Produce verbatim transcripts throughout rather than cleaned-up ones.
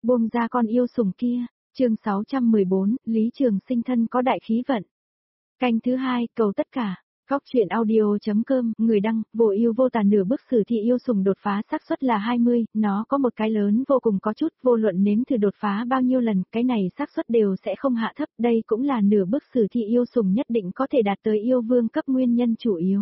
Buông ra con yêu sủng kia, chương sáu trăm mười bốn, Lý Trường Sinh thân có đại khí vận. Canh thứ hai, cầu tất cả. Góc truyện audio.com, người đăng, vô yêu vô tà nửa bước sử thi yêu sủng đột phá xác suất là hai mươi, nó có một cái lớn vô cùng có chút, vô luận nếm thử đột phá bao nhiêu lần, cái này xác suất đều sẽ không hạ thấp, đây cũng là nửa bước sử thi yêu sủng nhất định có thể đạt tới yêu vương cấp nguyên nhân chủ yếu.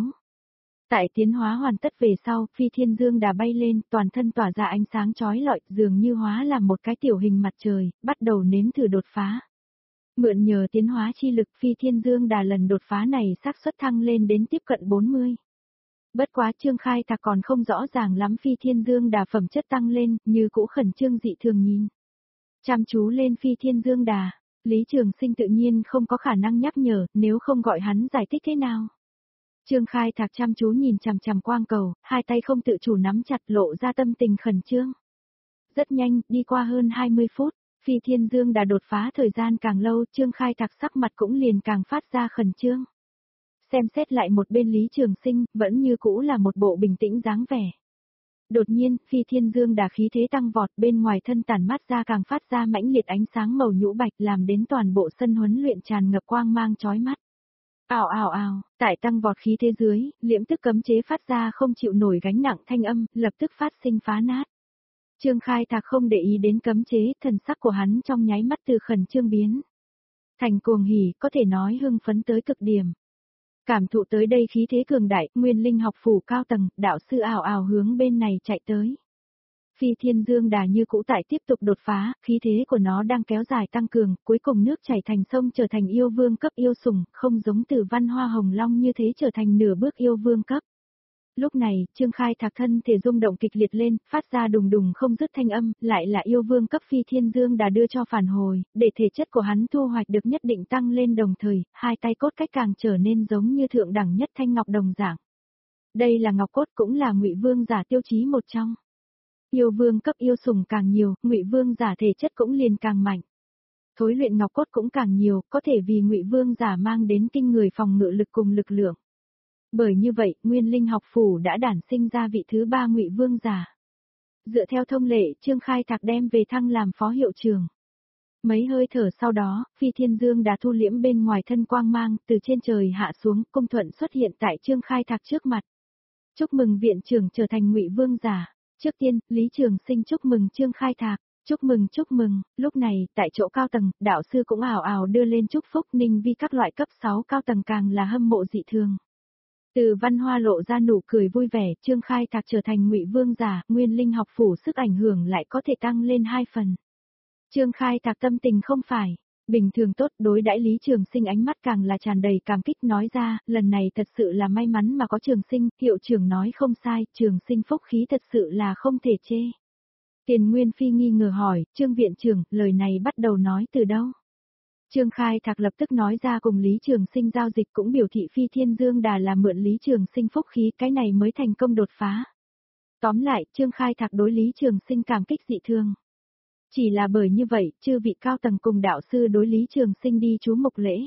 Tại tiến hóa hoàn tất về sau, Phi Thiên Dương Đà bay lên, toàn thân tỏa ra ánh sáng chói lọi, dường như hóa làm một cái tiểu hình mặt trời, bắt đầu nếm thử đột phá. Mượn nhờ tiến hóa chi lực, Phi Thiên Dương Đà lần đột phá này xác suất thăng lên đến tiếp cận bốn mươi. Bất quá Trương Khai Thạc còn không rõ ràng lắm Phi Thiên Dương Đà phẩm chất tăng lên, như cũ khẩn trương dị thường nhìn. Chăm chú lên Phi Thiên Dương Đà, Lý Trường Sinh tự nhiên không có khả năng nhắc nhở, nếu không gọi hắn giải thích thế nào. Trương Khai Thạc chăm chú nhìn chằm chằm quang cầu, hai tay không tự chủ nắm chặt, lộ ra tâm tình khẩn trương. Rất nhanh, đi qua hơn hai mươi phút, Phi Thiên Dương Đà đột phá thời gian càng lâu, Trương Khai Thạc sắc mặt cũng liền càng phát ra khẩn trương. Xem xét lại một bên Lý Trường Sinh, vẫn như cũ là một bộ bình tĩnh dáng vẻ. Đột nhiên, Phi Thiên Dương Đà khí thế tăng vọt, bên ngoài thân tản mát ra càng phát ra mãnh liệt ánh sáng màu nhũ bạch, làm đến toàn bộ sân huấn luyện tràn ngập quang mang chói mắt. Ào ào ào, tại tăng vọt khí thế dưới, liễm tức cấm chế phát ra không chịu nổi gánh nặng thanh âm, lập tức phát sinh phá nát. Trương Khai Thạc không để ý đến cấm chế, thần sắc của hắn trong nháy mắt từ khẩn trương biến thành cuồng hỉ, có thể nói hưng phấn tới cực điểm. Cảm thụ tới đây khí thế cường đại, Nguyên Linh học phủ cao tầng, đạo sư ào ào hướng bên này chạy tới. Phi Thiên Dương Đà như cũ tại tiếp tục đột phá, khí thế của nó đang kéo dài tăng cường, cuối cùng nước chảy thành sông trở thành yêu vương cấp yêu sủng, không giống Từ Văn Hoa Hồng Long như thế trở thành nửa bước yêu vương cấp. Lúc này, Trương Khai Thạc thân thể rung động kịch liệt lên, phát ra đùng đùng không dứt thanh âm, lại là yêu vương cấp Phi Thiên Dương Đà đưa cho phản hồi, để thể chất của hắn thu hoạch được nhất định tăng lên đồng thời, hai tay cốt cách càng trở nên giống như thượng đẳng nhất thanh ngọc đồng dạng. Đây là ngọc cốt cũng là Ngụy Vương giả tiêu chí một trong. Yêu vương cấp yêu sủng càng nhiều, Ngụy Vương giả thể chất cũng liền càng mạnh. Thối luyện ngọc cốt cũng càng nhiều, có thể vì Ngụy Vương giả mang đến kinh người phòng ngự lực cùng lực lượng. Bởi như vậy, Nguyên Linh học phủ đã đản sinh ra vị thứ ba Ngụy Vương giả. Dựa theo thông lệ, Trương Khai Thạc đem về thăng làm phó hiệu trưởng. Mấy hơi thở sau đó, Phi Thiên Dương đã thu liễm bên ngoài thân quang mang, từ trên trời hạ xuống, cung thuận xuất hiện tại Trương Khai Thạc trước mặt. Chúc mừng viện trưởng trở thành Ngụy Vương giả. Trước tiên, Lý Trường Sinh chúc mừng Trương Khai Thạc. Chúc mừng chúc mừng, lúc này, tại chỗ cao tầng, đạo sư cũng ảo ảo đưa lên chúc phúc, Ninh Vi các loại cấp sáu cao tầng càng là hâm mộ dị thường. Từ Văn Hoa lộ ra nụ cười vui vẻ, Trương Khai Thạc trở thành Ngụy Vương giả, Nguyên Linh học phủ sức ảnh hưởng lại có thể tăng lên hai phần. Trương Khai Thạc tâm tình không phải bình thường tốt, đối đãi Lý Trường Sinh ánh mắt càng là tràn đầy cảm kích, nói ra, lần này thật sự là may mắn mà có Trường Sinh, hiệu trưởng nói không sai, Trường Sinh phúc khí thật sự là không thể chê. Tiền Nguyên Phi nghi ngờ hỏi, Trương viện trưởng, lời này bắt đầu nói từ đâu? Trương Khai Thạc lập tức nói ra cùng Lý Trường Sinh giao dịch, cũng biểu thị Phi Thiên Dương Đà là mượn Lý Trường Sinh phúc khí, cái này mới thành công đột phá. Tóm lại, Trương Khai Thạc đối Lý Trường Sinh cảm kích dị thường. Chỉ là bởi như vậy, chư vị cao tầng cùng đạo sư đối Lý Trường Sinh đi chú mục lễ.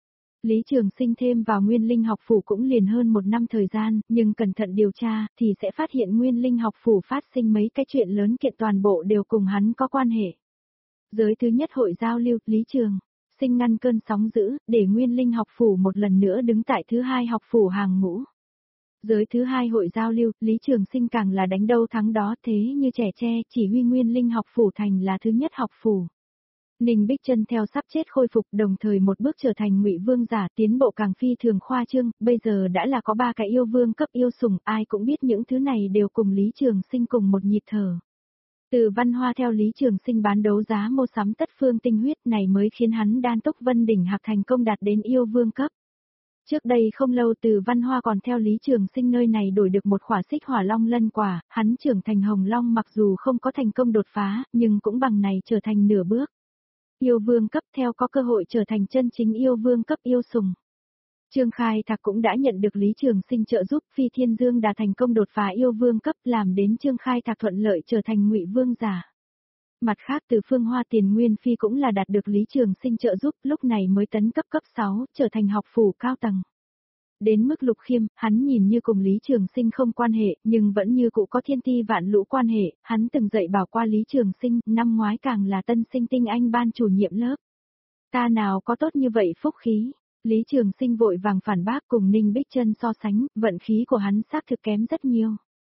Lý Trường Sinh thêm vào Nguyên Linh học phủ cũng liền hơn một năm thời gian, nhưng cẩn thận điều tra, thì sẽ phát hiện Nguyên Linh học phủ phát sinh mấy cái chuyện lớn kiện toàn bộ đều cùng hắn có quan hệ. Giới thứ nhất hội giao lưu, Lý Trường Sinh ngăn cơn sóng dữ, để Nguyên Linh học phủ một lần nữa đứng tại thứ hai học phủ hàng ngũ. Giới thứ hai hội giao lưu, Lý Trường Sinh càng là đánh đâu thắng đó, thế như trẻ tre, chỉ huy Nguyên Linh học phủ thành là thứ nhất học phủ. Ninh Bích Chân theo sắp chết khôi phục, đồng thời một bước trở thành Ngụy Vương giả, tiến bộ càng phi thường khoa trương, bây giờ đã là có ba cái yêu vương cấp yêu sủng, ai cũng biết những thứ này đều cùng Lý Trường Sinh cùng một nhịp thở. Từ Văn Hoa theo Lý Trường Sinh bán đấu giá mua sắm tất phương tinh huyết này mới khiến hắn đan tốc Vân Đỉnh Hạc thành công đạt đến yêu vương cấp. Trước đây không lâu Từ Văn Hoa còn theo Lý Trường Sinh nơi này đổi được một khỏa xích hỏa long lân quả, hắn trưởng thành hồng long mặc dù không có thành công đột phá, nhưng cũng bằng này trở thành nửa bước yêu vương cấp, theo có cơ hội trở thành chân chính yêu vương cấp yêu sủng. Trương Khai Thạc cũng đã nhận được Lý Trường Sinh trợ giúp, Phi Thiên Dương đã thành công đột phá yêu vương cấp, làm đến Trương Khai Thạc thuận lợi trở thành Ngụy Vương giả. Mặt khác từ phương Hoa Tiền Nguyên Phi cũng là đạt được Lý Trường Sinh trợ giúp, lúc này mới tấn cấp cấp sáu, trở thành học phủ cao tầng. Đến mức Lục Khiêm, hắn nhìn như cùng Lý Trường Sinh không quan hệ, nhưng vẫn như cụ có thiên ti vạn lũ quan hệ, hắn từng dạy bảo qua Lý Trường Sinh, năm ngoái càng là tân sinh tinh anh ban chủ nhiệm lớp. Ta nào có tốt như vậy phúc khí. Lý Trường Sinh vội vàng phản bác cùng Ninh Bích Trân so sánh, vận khí của hắn xác thực kém rất nhiều.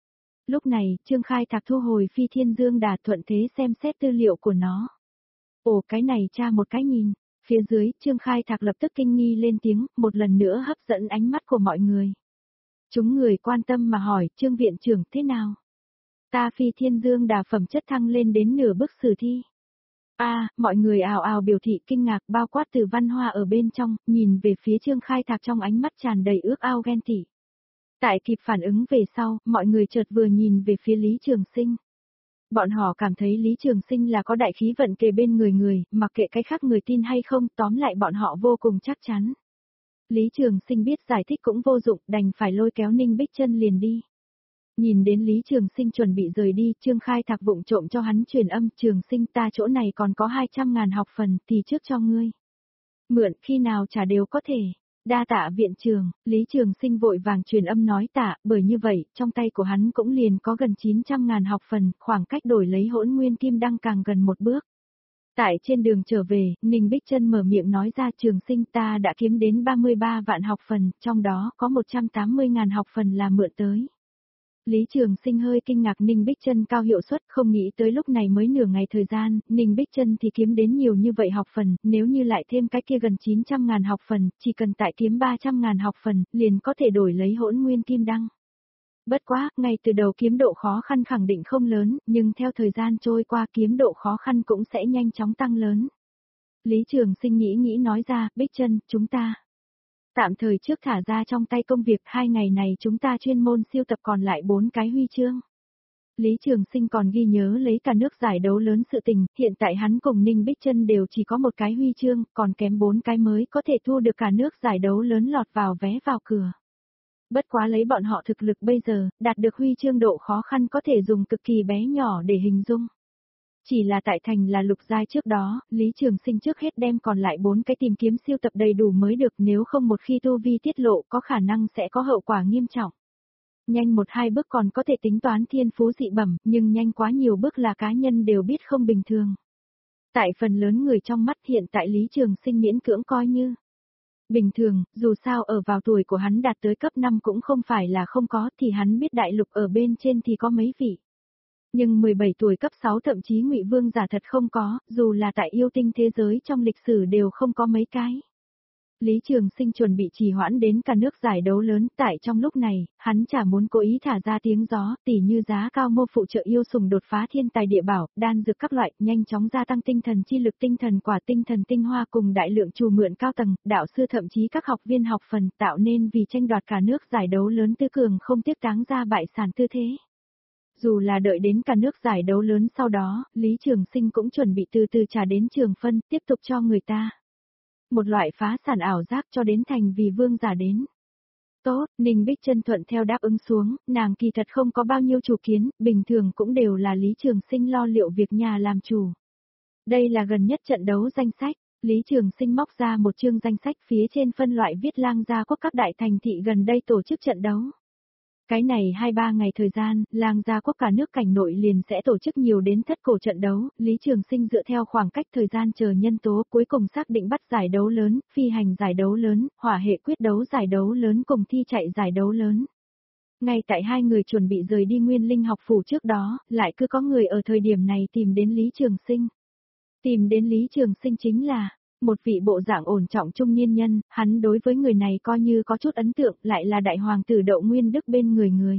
Lúc này, Trương Khai Thạc thu hồi Phi Thiên Dương Đà thuận thế xem xét tư liệu của nó. Ồ, cái này tra một cái nhìn. Phía dưới, Trương Khai Thạc lập tức kinh nghi lên tiếng, một lần nữa hấp dẫn ánh mắt của mọi người. Chúng người quan tâm mà hỏi, Trương Viện trưởng thế nào? Ta Phi Thiên Dương Đà phẩm chất thăng lên đến nửa bức sử thi. A, à, mọi người ào ào biểu thị kinh ngạc, bao quát từ Văn Hoa ở bên trong, nhìn về phía Trương Khai Thạc trong ánh mắt tràn đầy ước ao ghen tị. Tại kịp phản ứng về sau, mọi người chợt vừa nhìn về phía Lý Trường Sinh. Bọn họ cảm thấy Lý Trường Sinh là có đại khí vận kề bên người người, mặc kệ cái khác người tin hay không, tóm lại bọn họ vô cùng chắc chắn. Lý Trường Sinh biết giải thích cũng vô dụng, đành phải lôi kéo Ninh Bích Trân liền đi. Nhìn đến Lý Trường Sinh chuẩn bị rời đi, Trương Khai Thạc vụng trộm cho hắn truyền âm, Trường Sinh ta chỗ này còn có hai trăm ngàn học phần, thì trước cho ngươi. Mượn, khi nào trả đều có thể. Đa tạ viện trường, Lý Trường Sinh vội vàng truyền âm nói tạ, bởi như vậy, trong tay của hắn cũng liền có gần chín trăm ngàn học phần, khoảng cách đổi lấy Hỗn Nguyên Kim Đăng càng gần một bước. Tại trên đường trở về, Ninh Bích Trân mở miệng nói ra Trường Sinh ta đã kiếm đến ba mươi ba vạn học phần, trong đó có một trăm tám mươi ngàn học phần là mượn tới. Lý Trường Sinh hơi kinh ngạc Ninh Bích Trân cao hiệu suất, không nghĩ tới lúc này mới nửa ngày thời gian, Ninh Bích Trân thì kiếm đến nhiều như vậy học phần, nếu như lại thêm cái kia gần chín trăm ngàn học phần, chỉ cần tại kiếm ba trăm ngàn học phần, liền có thể đổi lấy Hỗn Nguyên Kim Đăng. Bất quá, ngay từ đầu kiếm độ khó khăn khẳng định không lớn, nhưng theo thời gian trôi qua kiếm độ khó khăn cũng sẽ nhanh chóng tăng lớn. Lý Trường Sinh nghĩ nghĩ nói ra, Bích Trân, chúng ta tạm thời trước thả ra trong tay công việc, hai ngày này chúng ta chuyên môn siêu tập còn lại bốn cái huy chương. Lý Trường Sinh còn ghi nhớ lấy cả nước giải đấu lớn sự tình, hiện tại hắn cùng Ninh Bích Trân đều chỉ có một cái huy chương, còn kém bốn cái mới có thể thu được cả nước giải đấu lớn lọt vào vé vào cửa. Bất quá lấy bọn họ thực lực bây giờ, đạt được huy chương độ khó khăn có thể dùng cực kỳ bé nhỏ để hình dung. Chỉ là tại thành là lục giai trước đó, Lý Trường Sinh trước hết đem còn lại bốn cái tìm kiếm siêu tập đầy đủ mới được, nếu không một khi tu vi tiết lộ có khả năng sẽ có hậu quả nghiêm trọng. Nhanh một hai bước còn có thể tính toán thiên phú dị bẩm, nhưng nhanh quá nhiều bước là cá nhân đều biết không bình thường. Tại phần lớn người trong mắt hiện tại Lý Trường Sinh miễn cưỡng coi như bình thường, dù sao ở vào tuổi của hắn đạt tới cấp năm cũng không phải là không có, thì hắn biết đại lục ở bên trên thì có mấy vị. Nhưng mười bảy tuổi cấp sáu thậm chí Ngụy Vương giả thật không có, dù là tại yêu tinh thế giới trong lịch sử đều không có mấy cái. Lý Trường Sinh chuẩn bị trì hoãn đến cả nước giải đấu lớn, tại trong lúc này, hắn chả muốn cố ý thả ra tiếng gió, tỉ như giá cao mua phụ trợ yêu sùng đột phá thiên tài địa bảo, đan dược các loại, nhanh chóng gia tăng tinh thần chi lực tinh thần quả tinh thần tinh hoa cùng đại lượng trù mượn cao tầng, đạo sư thậm chí các học viên học phần tạo nên vì tranh đoạt cả nước giải đấu lớn tư cường không tiếc táng ra bại sản tư thế. Dù là đợi đến cả nước giải đấu lớn sau đó, Lý Trường Sinh cũng chuẩn bị từ từ trả đến trường phân, tiếp tục cho người ta. Một loại phá sản ảo giác cho đến thành vì vương giả đến. Tốt, Ninh Bích Trân thuận theo đáp ứng xuống, nàng kỳ thật không có bao nhiêu chủ kiến, bình thường cũng đều là Lý Trường Sinh lo liệu việc nhà làm chủ. Đây là gần nhất trận đấu danh sách, Lý Trường Sinh móc ra một chương danh sách phía trên phân loại viết lang gia quốc các đại thành thị gần đây tổ chức trận đấu. Cái này hai ba ngày thời gian, lang gia quốc cả nước cảnh nội liền sẽ tổ chức nhiều đến thất cổ trận đấu, Lý Trường Sinh dựa theo khoảng cách thời gian chờ nhân tố cuối cùng xác định bắt giải đấu lớn, phi hành giải đấu lớn, hỏa hệ quyết đấu giải đấu lớn cùng thi chạy giải đấu lớn. Ngay tại hai người chuẩn bị rời đi Nguyên Linh học phủ trước đó, lại cứ có người ở thời điểm này tìm đến Lý Trường Sinh. Tìm đến Lý Trường Sinh chính là một vị bộ dạng ổn trọng trung niên nhân, hắn đối với người này coi như có chút ấn tượng, lại là đại hoàng tử Đậu Nguyên Đức bên người người.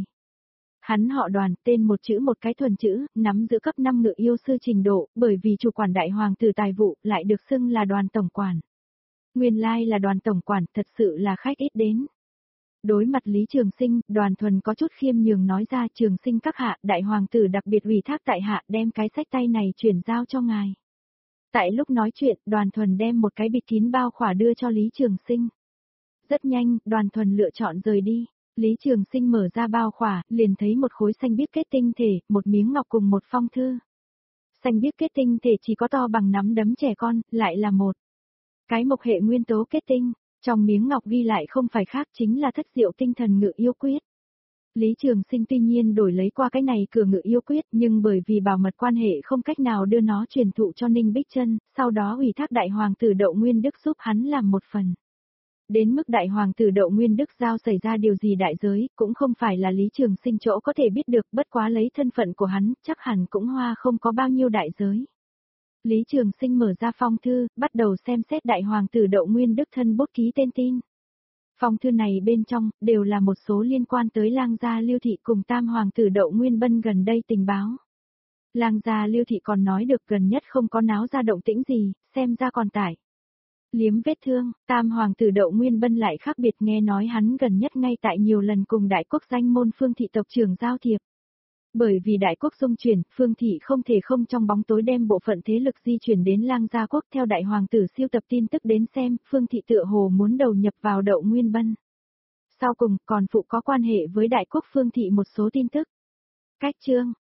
Hắn họ Đoàn, tên một chữ một cái thuần chữ, nắm giữ cấp năm ngự yêu sư trình độ, bởi vì chủ quản đại hoàng tử tài vụ, lại được xưng là Đoàn tổng quản. Nguyên lai là Đoàn tổng quản, thật sự là khách ít đến. Đối mặt Lý Trường Sinh, Đoàn thuần có chút khiêm nhường nói ra Trường Sinh các hạ, đại hoàng tử đặc biệt ủy thác tại hạ đem cái sách tay này chuyển giao cho ngài. Tại lúc nói chuyện, Đoàn thuần đem một cái bịt kín bao khỏa đưa cho Lý Trường Sinh. Rất nhanh, Đoàn thuần lựa chọn rời đi. Lý Trường Sinh mở ra bao khỏa, liền thấy một khối xanh biếc kết tinh thể, một miếng ngọc cùng một phong thư. Xanh biếc kết tinh thể chỉ có to bằng nắm đấm trẻ con, lại là một cái mộc hệ nguyên tố kết tinh. Trong miếng ngọc ghi lại không phải khác chính là thất diệu tinh thần ngự yêu quyết. Lý Trường Sinh tuy nhiên đổi lấy qua cái này cửa ngự yêu quyết, nhưng bởi vì bảo mật quan hệ không cách nào đưa nó truyền thụ cho Ninh Bích Chân, sau đó ủy thác đại hoàng tử Đậu Nguyên Đức giúp hắn làm một phần. Đến mức đại hoàng tử Đậu Nguyên Đức giao xảy ra điều gì đại giới, cũng không phải là Lý Trường Sinh chỗ có thể biết được, bất quá lấy thân phận của hắn, chắc hẳn cũng hoa không có bao nhiêu đại giới. Lý Trường Sinh mở ra phong thư, bắt đầu xem xét đại hoàng tử Đậu Nguyên Đức thân bút ký tên tin. Phong thư này bên trong, đều là một số liên quan tới Lang gia Lưu Thị cùng tam hoàng tử Đậu Nguyên Bân gần đây tình báo. Lang gia Lưu Thị còn nói được gần nhất không có náo ra động tĩnh gì, xem ra còn tải. Liếm vết thương, tam hoàng tử Đậu Nguyên Bân lại khác biệt, nghe nói hắn gần nhất ngay tại nhiều lần cùng đại quốc danh môn Phương Thị tộc trưởng giao thiệp. Bởi vì đại quốc dung chuyển, Phương Thị không thể không trong bóng tối đem bộ phận thế lực di chuyển đến Lang gia quốc. Theo đại hoàng tử siêu tập tin tức đến xem, Phương Thị tựa hồ muốn đầu nhập vào Đậu Nguyên Bân. Sau cùng, còn phụ có quan hệ với đại quốc Phương Thị một số tin tức. Cách chương,